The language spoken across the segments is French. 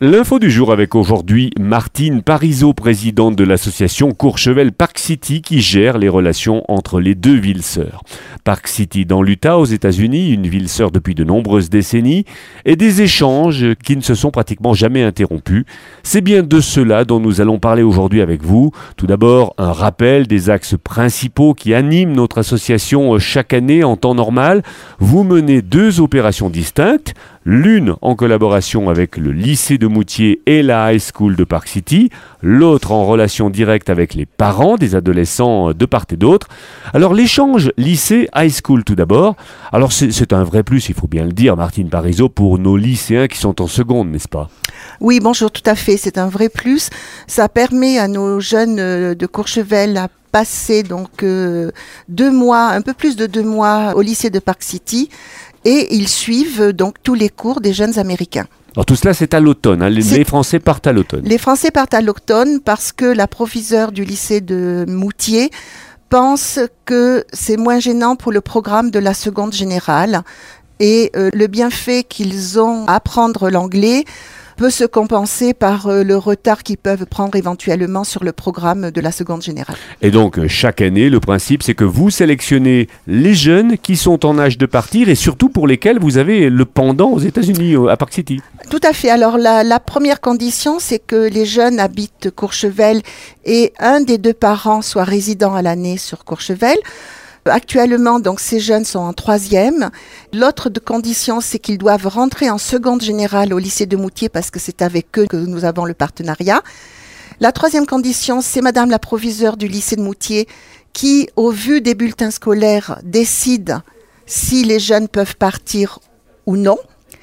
L'info du jour avec aujourd'hui Martine Parisot, présidente de l'association Courchevel Park City qui gère les relations entre les deux villes sœurs. Park City dans l'Utah aux États-Unis, une ville sœur depuis de nombreuses décennies, et des échanges qui ne se sont pratiquement jamais interrompus. C'est bien de cela dont nous allons parler aujourd'hui avec vous. Tout d'abord, un rappel des axes principaux qui animent notre association chaque année en temps normal. Vous menez 2 opérations distinctes, l'une en collaboration avec le lycée de Moutier et la High School de Park City, l'autre en relation directe avec les parents des adolescents de part et d'autre. Alors l'échange lycée-high school tout d'abord, alors c'est un vrai plus, il faut bien le dire, Martine Parisot, pour nos lycéens qui sont en seconde, n'est-ce pas ? Oui, bonjour, tout à fait, c'est un vrai plus. Ça permet à nos jeunes de Courchevel à passer donc 2 mois, un peu plus de 2 mois au lycée de Park City, et ils suivent donc tous les cours des jeunes Américains. Alors tout cela c'est à l'automne, hein. Les Français partent à l'automne. Les Français partent à l'automne parce que la proviseure du lycée de Moutier pense que c'est moins gênant pour le programme de la seconde générale et le bienfait qu'ils ont à apprendre l'anglais peut se compenser par le retard qu'ils peuvent prendre éventuellement sur le programme de la seconde générale. Et donc, chaque année, le principe, c'est que vous sélectionnez les jeunes qui sont en âge de partir et surtout pour lesquels vous avez le pendant aux États-Unis, à Park City. Tout à fait. Alors, la première condition, c'est que les jeunes habitent Courchevel et un des 2 parents soit résident à l'année sur Courchevel. Actuellement, donc, ces jeunes sont en 3e. L'autre condition, c'est qu'ils doivent rentrer en seconde générale au lycée de Moutier parce que c'est avec eux que nous avons le partenariat. La 3e condition, c'est Madame la proviseure du lycée de Moutier qui, au vu des bulletins scolaires, décide si les jeunes peuvent partir ou non.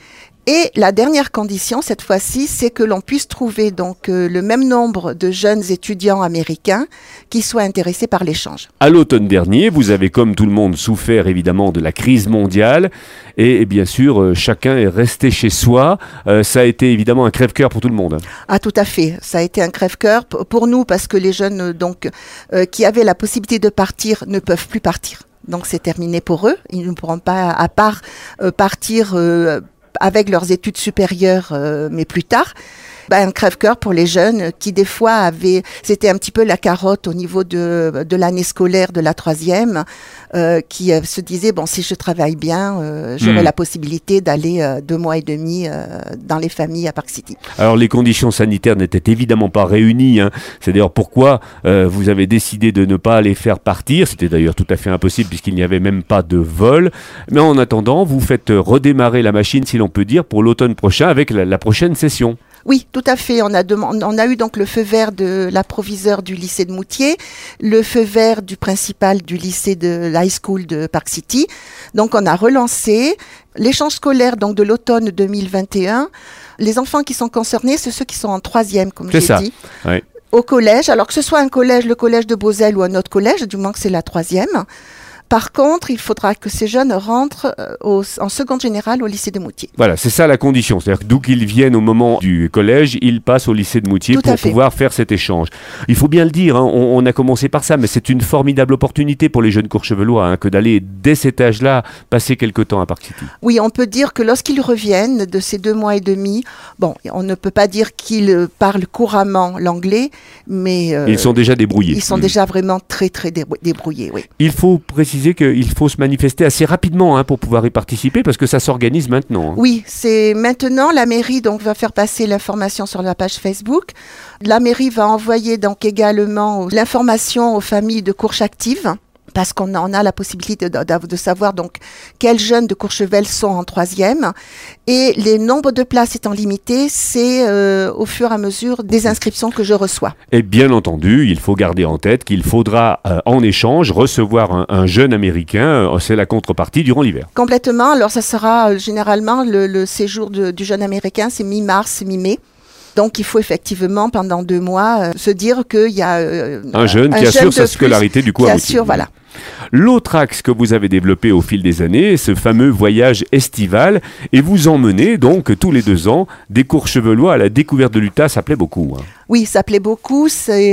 Et la dernière condition, cette fois-ci, c'est que l'on puisse trouver donc le même nombre de jeunes étudiants américains qui soient intéressés par l'échange. À l'automne dernier, vous avez comme tout le monde souffert évidemment de la crise mondiale et bien sûr chacun est resté chez soi. Ça a été évidemment un crève-cœur pour tout le monde. Ah tout à fait, ça a été un crève-cœur pour nous parce que les jeunes donc qui avaient la possibilité de partir ne peuvent plus partir. Donc c'est terminé pour eux. Ils ne pourront pas à part partir avec leurs études supérieures, mais plus tard. Un crève-cœur pour les jeunes qui des fois c'était un petit peu la carotte au niveau de l'année scolaire de la 3e, qui se disaient, bon, si je travaille bien, j'aurai la possibilité d'aller 2 mois et demi dans les familles à Park City. Alors les conditions sanitaires n'étaient évidemment pas réunies, hein. C'est d'ailleurs pourquoi vous avez décidé de ne pas les faire partir. C'était d'ailleurs tout à fait impossible puisqu'il n'y avait même pas de vol. Mais en attendant, vous faites redémarrer la machine, si l'on peut dire, pour l'automne prochain avec la prochaine session. Oui, tout à fait. On a eu donc le feu vert de la proviseure du lycée de Moutier, le feu vert du principal du lycée de l'High School de Park City. Donc on a relancé l'échange scolaire donc de l'automne 2021. Les enfants qui sont concernés, c'est ceux qui sont en 3e, comme j'ai dit. Oui. Au collège, alors que ce soit un collège, le collège de Beauzelle ou un autre collège, du moins que c'est la 3e. Par contre, il faudra que ces jeunes rentrent en seconde générale au lycée de Moutier. Voilà, c'est ça la condition. C'est-à-dire que d'où qu'ils viennent au moment du collège, ils passent au lycée de Moutier pour pouvoir faire cet échange. Il faut bien le dire, hein, on a commencé par ça, mais c'est une formidable opportunité pour les jeunes courchevelois que d'aller, dès cet âge-là, passer quelque temps à Park City. Oui, on peut dire que lorsqu'ils reviennent de ces 2 mois et demi, bon, on ne peut pas dire qu'ils parlent couramment l'anglais, mais... ils sont déjà débrouillés. Ils sont déjà vraiment très, très débrouillés, oui. Il faut préciser qu'il faut se manifester assez rapidement pour pouvoir y participer parce que ça s'organise maintenant. Oui, c'est maintenant la mairie donc va faire passer l'information sur la page Facebook. La mairie va envoyer donc également l'information aux familles de Courche Active. Parce qu'on a la possibilité de savoir donc quels jeunes de Courchevel sont en 3e. Et les nombres de places étant limités, c'est au fur et à mesure des inscriptions que je reçois. Et bien entendu, il faut garder en tête qu'il faudra en échange recevoir un jeune Américain. C'est la contrepartie durant l'hiver. Complètement. Alors ça sera généralement le séjour du jeune Américain, c'est mi-mars, mi-mai. Donc, il faut effectivement, pendant 2 mois, se dire qu'il y a un jeune qui assure sa scolarité du coup à Moutier. Voilà. L'autre axe que vous avez développé au fil des années, ce fameux voyage estival, et vous emmenez donc tous les 2 ans des Courchevelois à la découverte de l'Utah, ça plaît beaucoup. Oui, ça plaît beaucoup.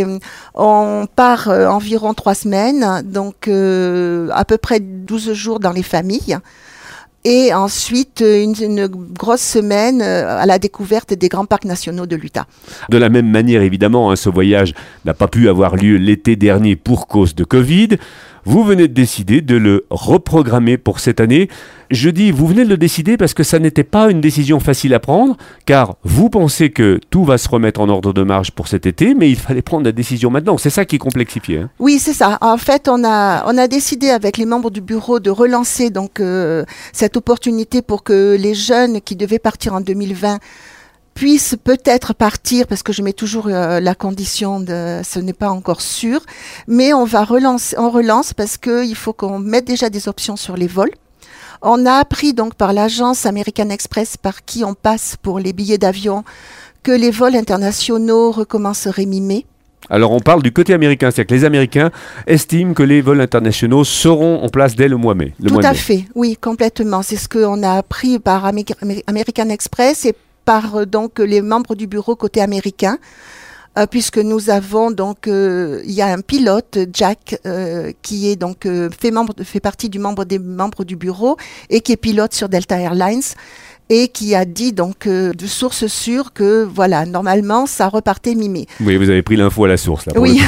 On part environ 3 semaines, donc à peu près 12 jours dans les familles. Et ensuite, une grosse semaine à la découverte des grands parcs nationaux de l'Utah. De la même manière, évidemment, ce voyage n'a pas pu avoir lieu l'été dernier pour cause de Covid. Vous venez de décider de le reprogrammer pour cette année. Je dis, vous venez de le décider parce que ça n'était pas une décision facile à prendre, car vous pensez que tout va se remettre en ordre de marche pour cet été, mais il fallait prendre la décision maintenant. C'est ça qui est complexifié. Hein. Oui, c'est ça. En fait, on a décidé avec les membres du bureau de relancer donc cette opportunité pour que les jeunes qui devaient partir en 2020 puissent peut-être partir, parce que je mets toujours la condition de ce n'est pas encore sûr, mais on relance parce qu'il faut qu'on mette déjà des options sur les vols. On a appris donc par l'agence American Express par qui on passe pour les billets d'avion que les vols internationaux recommenceraient mi-mai. Alors on parle du côté américain, c'est-à-dire que les Américains estiment que les vols internationaux seront en place dès le mois de mai. Tout à fait, oui, complètement. C'est ce qu'on a appris par American Express et par donc les membres du bureau côté américain, puisque nous avons donc il y a un pilote, Jack, qui est donc fait partie des membres du bureau et qui est pilote sur Delta Airlines et qui a dit donc de source sûre que voilà, normalement ça repartait mi-mai. Oui, vous avez pris l'info à la source là. Oui.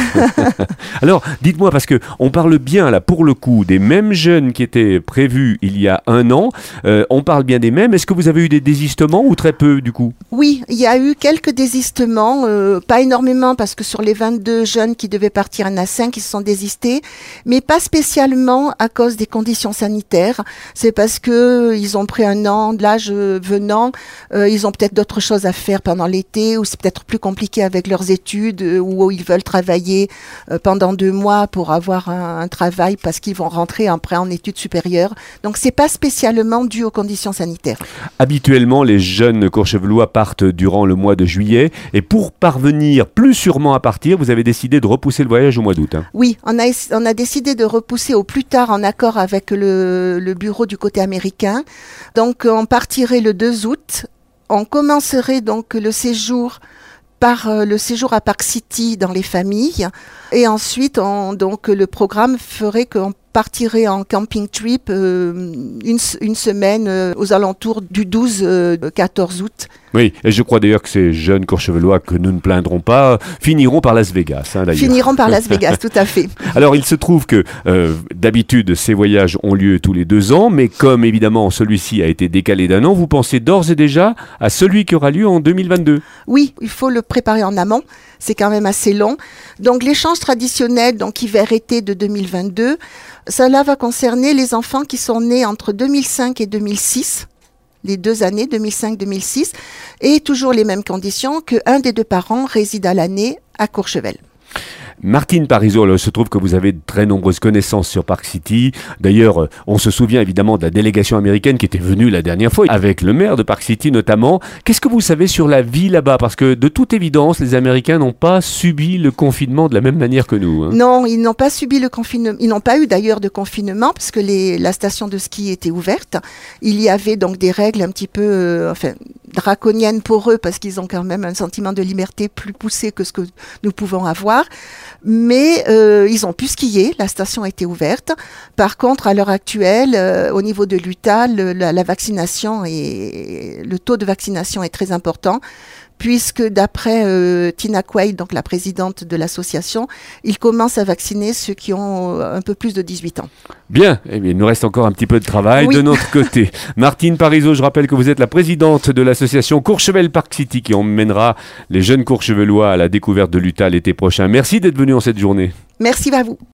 Alors, dites-moi, parce que on parle bien là pour le coup des mêmes jeunes qui étaient prévus il y a un an. On parle bien des mêmes. Est-ce que vous avez eu des désistements ou très peu du coup? Oui, il y a eu quelques désistements, pas énormément parce que sur les 22 jeunes qui devaient partir, il y en a 5 qui se sont désistés, mais pas spécialement à cause des conditions sanitaires. C'est parce que ils ont pris un an de l'âge venant, ils ont peut-être d'autres choses à faire pendant l'été, ou c'est peut-être plus compliqué avec leurs études, ou ils veulent travailler pendant 2 mois pour avoir un travail parce qu'ils vont rentrer après en études supérieures. Donc c'est pas spécialement dû aux conditions sanitaires. Habituellement, les jeunes courchevelois partent durant le mois de juillet, et pour parvenir plus sûrement à partir, vous avez décidé de repousser le voyage au mois d'août. Hein. Oui, on a décidé de repousser au plus tard en accord avec le bureau du côté américain. Donc on partirait le 2 août. On commencerait donc le séjour par le séjour à Park City dans les familles. Et ensuite, donc, le programme ferait qu'on partirait en camping trip une semaine aux alentours du 12-14 août. Oui, et je crois d'ailleurs que ces jeunes courchevelois que nous ne plaindrons pas finiront par Las Vegas. Hein, d'ailleurs. Finiront par Las Vegas, tout à fait. Alors, il se trouve que d'habitude, ces voyages ont lieu tous les 2 ans, mais comme évidemment celui-ci a été décalé d'1 an, vous pensez d'ores et déjà à celui qui aura lieu en 2022? Oui, il faut le préparer en amont. C'est quand même assez long. Donc, l'échange traditionnel, donc hiver-été de 2022, cela va concerner les enfants qui sont nés entre 2005 et 2006. Les 2 années, 2005-2006, et toujours les mêmes conditions qu'un des 2 parents réside à l'année à Courchevel. Martine Parizeau, il se trouve que vous avez de très nombreuses connaissances sur Park City. D'ailleurs, on se souvient évidemment de la délégation américaine qui était venue la dernière fois, avec le maire de Park City notamment. Qu'est-ce que vous savez sur la vie là-bas? Parce que de toute évidence, les Américains n'ont pas subi le confinement de la même manière que nous. Hein. Non, ils n'ont pas subi le confinement. Ils n'ont pas eu d'ailleurs de confinement parce que la station de ski était ouverte. Il y avait donc des règles un petit peu draconiennes pour eux parce qu'ils ont quand même un sentiment de liberté plus poussé que ce que nous pouvons avoir. Mais ils ont pu skier, la station était ouverte. Par contre, à l'heure actuelle, au niveau de l'Utah, la vaccination le taux de vaccination est très important, puisque d'après Tina Quaid, donc la présidente de l'association, ils commencent à vacciner ceux qui ont un peu plus de 18 ans. Bien, eh bien, il nous reste encore un petit peu de travail oui. De notre côté. Martine Parizeau, je rappelle que vous êtes la présidente de l'association Courchevel Park City qui emmènera les jeunes courchevelois à la découverte de l'Utah l'été prochain. Merci d'être venu en cette journée. Merci à vous.